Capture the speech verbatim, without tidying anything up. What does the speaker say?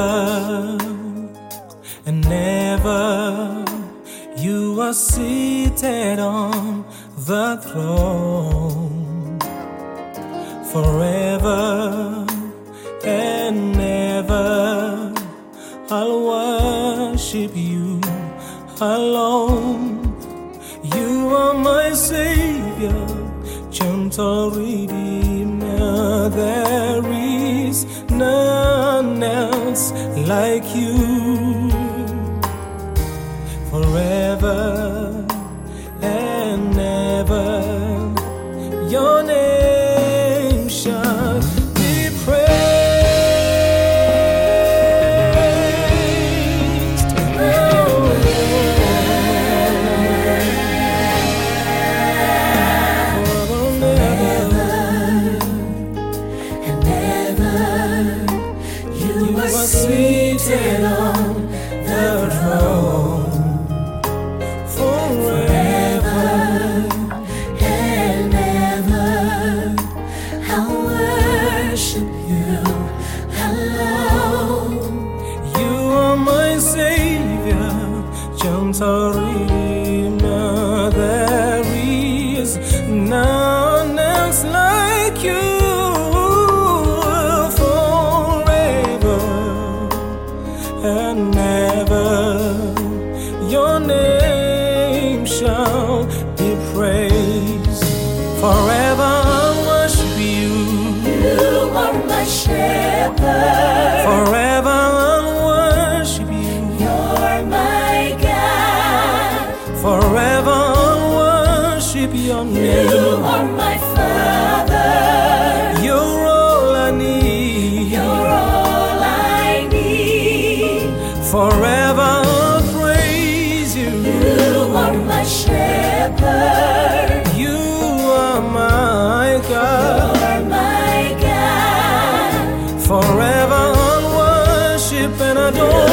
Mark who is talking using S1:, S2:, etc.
S1: Forever and ever, you are seated on the throne. Forever and ever, I'll worship you alone. You are my Savior, gentle Redeemer. There is none else like you. Forever and ever, your name shall be praised. Oh,
S2: You are seated on the throne. Forever and ever, I'll worship you alone.
S1: you are my Savior, gentle Redeemer. There is none else like you. And never, your name shall be praised. Forever I'll worship you.
S2: You are my shepherd.
S1: Forever I'll worship you.
S2: You're my God.
S1: Forever I'll worship your name.
S2: You are my Father.
S1: You're all I need.
S2: You're all I need.
S1: Forever I'll praise you.
S2: You are my shepherd.
S1: You are my God.
S2: You're my God.
S1: Forever I'll worship and adore